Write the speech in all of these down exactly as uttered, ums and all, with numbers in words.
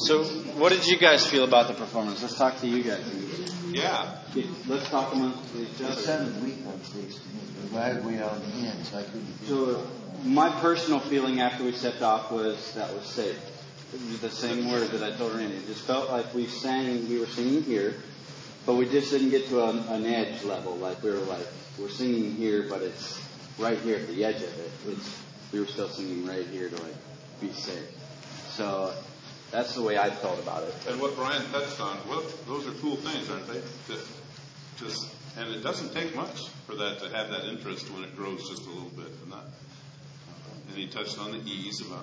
So, what did you guys feel about the performance? Let's talk to you guys. Yeah. Let's talk amongst each other. It sounded weak on stage to me. I'm glad we are on the end, so I couldn't feel So, my personal feeling after we stepped off was that was safe. The same word that I told Randy. It just felt like we sang, we were singing here, but we just didn't get to a, an edge level. Like we were like, we're singing here, but it's right here at the edge of it. It's, we were still singing right here to like be safe. So that's the way I felt about it. And what Brian touched on, well, those are cool things, aren't they? To just, and it doesn't take much for that to have that interest when it grows just a little bit. And, that, and he touched on the ease about.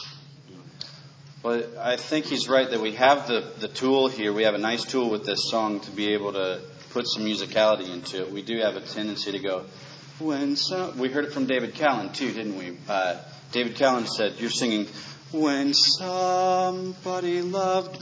Well, I think he's right that we have the, the tool here. We have a nice tool with this song to be able to put some musicality into it. We do have a tendency to go, when some... We heard it from David Callan, too, didn't we? Uh, David Callan said, you're singing, when somebody loved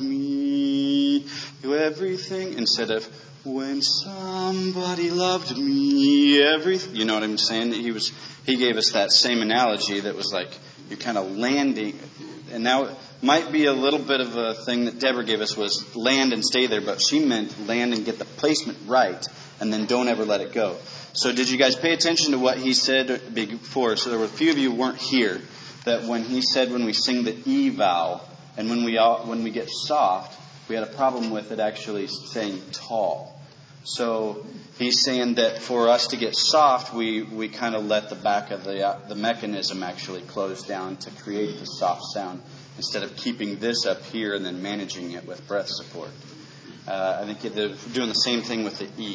me, everything, instead of, when somebody loved me, everything. You know what I'm saying? He was. He gave us that same analogy that was like, you're kind of landing... And now it might be a little bit of a thing that Deborah gave us was land and stay there, but she meant land and get the placement right, and then don't ever let it go. So did you guys pay attention to what he said before? So there were a few of you who weren't here, that when he said when we sing the E vowel, and when we all, when we get soft, we had a problem with it actually saying tall. So he's saying that for us to get soft, we, we kind of let the back of the uh, the mechanism actually close down to create the soft sound instead of keeping this up here and then managing it with breath support. Uh, I think they're doing the same thing with the E.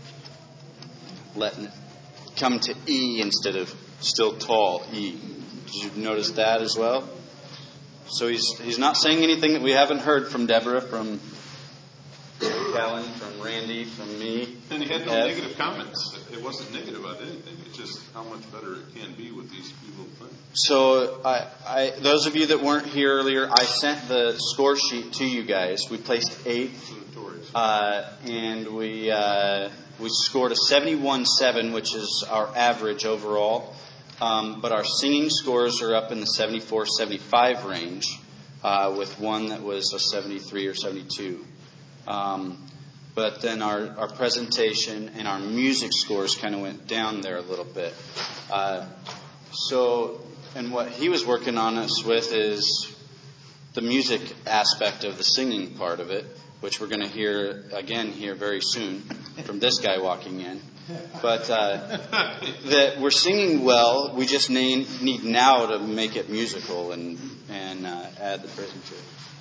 Letting it come to E instead of still tall E. Did you notice that as well? So he's he's not saying anything that we haven't heard from Deborah, from Callan, from Randy, from me. And he had no Ed. negative comments. It wasn't negative about anything. It's just how much better it can be with these few little things. So, I, I, those of you that weren't here earlier, I sent the score sheet to you guys. We placed eighth, uh, and we uh, we scored a seventy-one seven, which is our average overall. Um, but our singing scores are up in the seventy-four seventy-five range, uh, with one that was a seventy-three or seventy-two. Um, but then our, our presentation and our music scores kind of went down there a little bit. Uh, so, and what he was working on us with is the music aspect of the singing part of it, which we're going to hear again here very soon from this guy walking in. But uh, that we're singing well, we just need, need now to make it musical and, and uh, add the rhythm to it.